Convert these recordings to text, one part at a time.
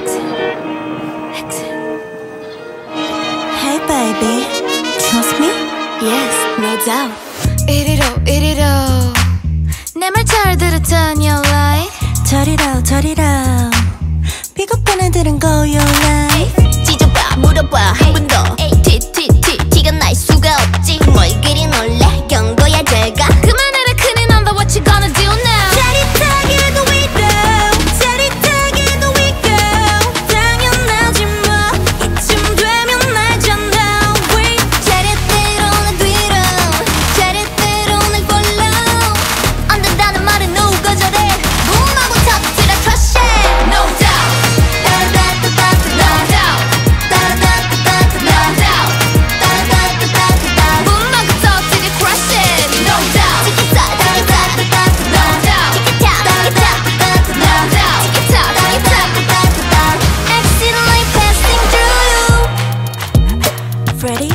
Hey baby, trust me? Yes, no doubt. 이리로 내 말 잘 들어 turn your light. 저리로 비겁한 애들은 go your life. 찢어봐 물어봐 한 번 더. 티가 날 수가 없지. 뭘 그리 놀래 경고야 제가. 그만해라 큰일 난다 what you gonna do now. 짜릿하게 go we go, 짜릿하게 go we go. 당연하지 뭐 이쯤 되면 알잖아. We 차례대로 날 뒤로 차례대로 날 follow. 안 된다는 말은 no 거절해. 몸하고 터뜨려 crush it. No doubt. 따라다다다다. No doubt. 따라다다다다. No doubt. 따라다다다다. 몸하고 터뜨려 crush it. No doubt. 티키타 티키타. No doubt. 티키타 티키타. No doubt. 티키타 티키타. Acting like passing through. ready?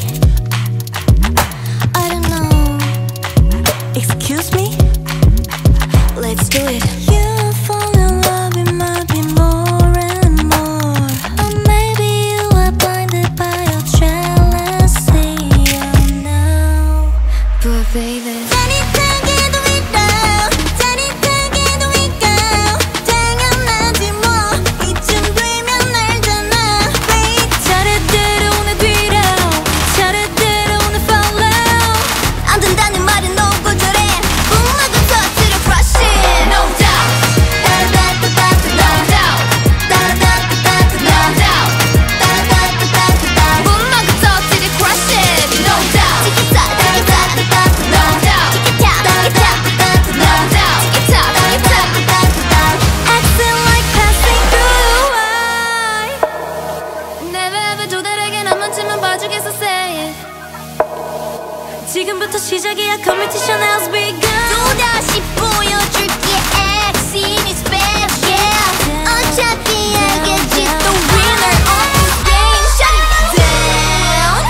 I don't know. Excuse me? Let's do it. You fall in love, it might be more and more. Or maybe you are blinded by your jealousy. Oh no. But baby. 짜릿하게도 we go, 짜릿하게도 we go. 당연하지 뭐 이쯤 되면 알잖아. Wait, 차례대로 내 뒤로, 차례대로 내 follow. 안 된다는 말은 no 거절해. 몸하고 터뜨려 crush it. No doubt. 따라다다다다. No doubt. 따라다다다다. No doubt. 따라다다다다. 몸하고 터뜨려 crush it. No doubt. 티키타 티키타. No doubt. 티키타 티키타. No doubt. 티키타 티키타. Acting like passing through. Never ever 도달에겐 한 번쯤은 봐주겠어 say it. 지금부터 시작이야 competition as we go. 또다시 보여줄게 acting is bad yeah. 어차피 알겠지 the winner of this game. Shut it down.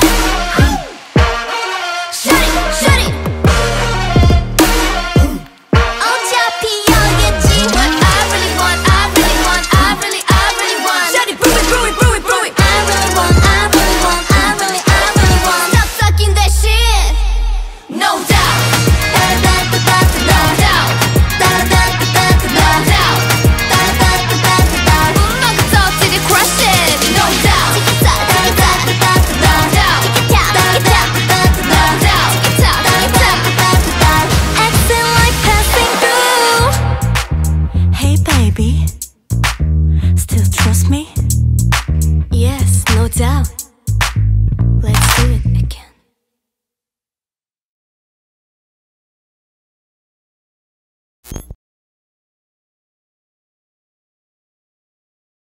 Shut it 어차피 알겠지 what I really want. Shut it brew it I really want. Stop sucking that shit. No doubt. No doubt. No doubt. 몸하고 터뜨려 crush it. No doubt. 티키타 티키타. No doubt. 티키타 티키타. No doubt. 티키타 티키타. Acting like passing through. Hey baby, still trust me? Yes, no doubt.